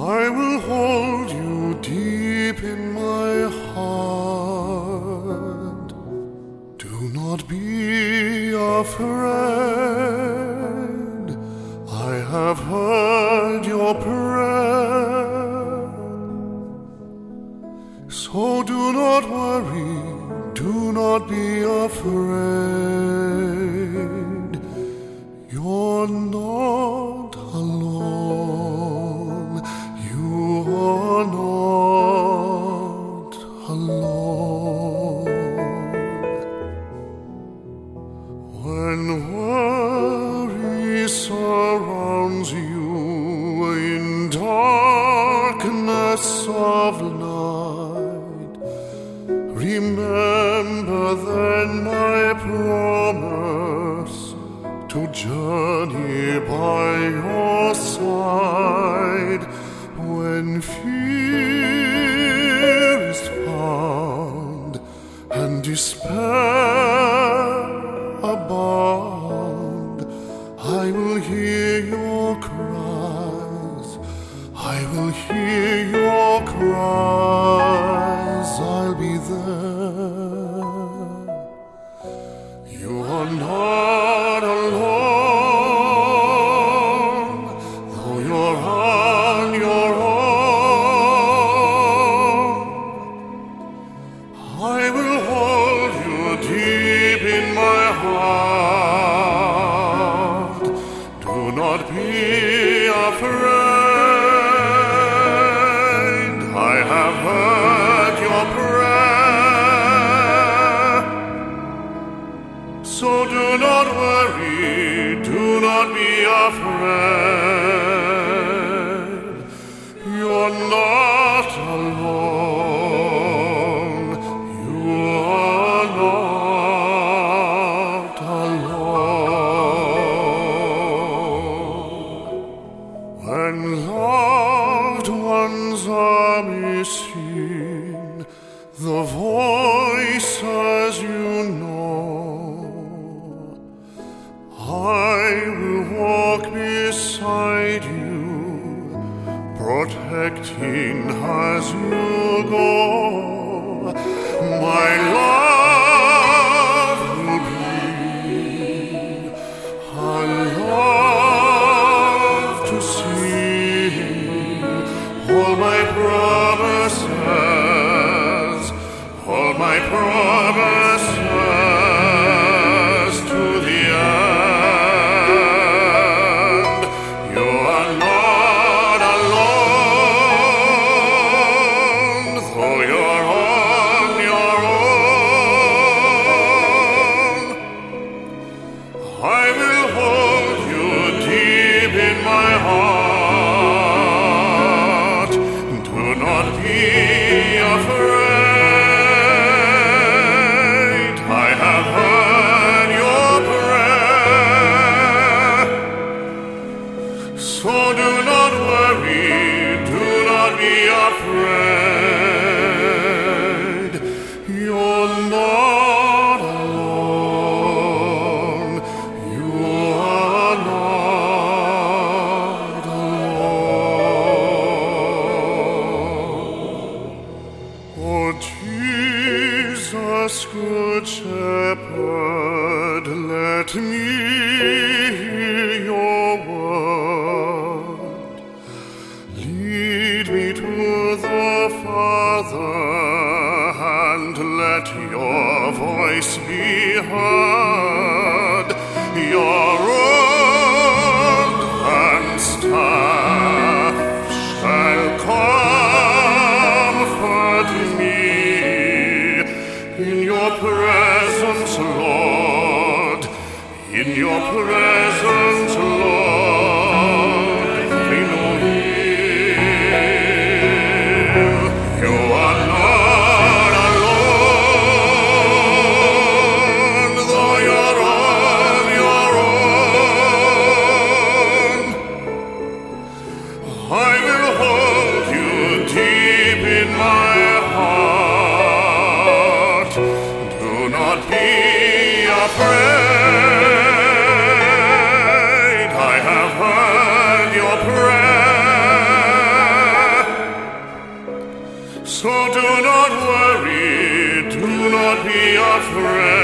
I will hold you deep in my heart. Do not be afraid. I have heard your prayer. So do not worry, do not be afraid. You're not alone. You are not alone. When worry surrounds you in darkness of night, remember then my promise to journey by your side. When fear is found and despair abound, I will hear your cries. I will hear your cries. I'll be there. You are not alone, though you're on your own. I will hold you deep in my heart. Do not be afraid. I have heard your prayer. So do not worry, do not be afraid. You're not alone. You are not alone. When loved ones are missing, the voices you know, I will walk beside you, protecting as you go. My love will be a love to see. All my promises, all my promises to the end. You are not alone, though you're on your own. I will hold you deep in my heart. Do not be afraid. I have heard your prayer. So do not worry, do not be afraid. You're not alone. You are not alone. Oh, Jesus, good shepherd, let me hear your word. Lead me to the Father, and let your voice be heard. Your rod and staff shall comfort me. In your presence, Lord, in your presence, Lord, I know Him. You are not alone, though you're on your own. I will hold you deep in my heart. Do not be afraid. friend.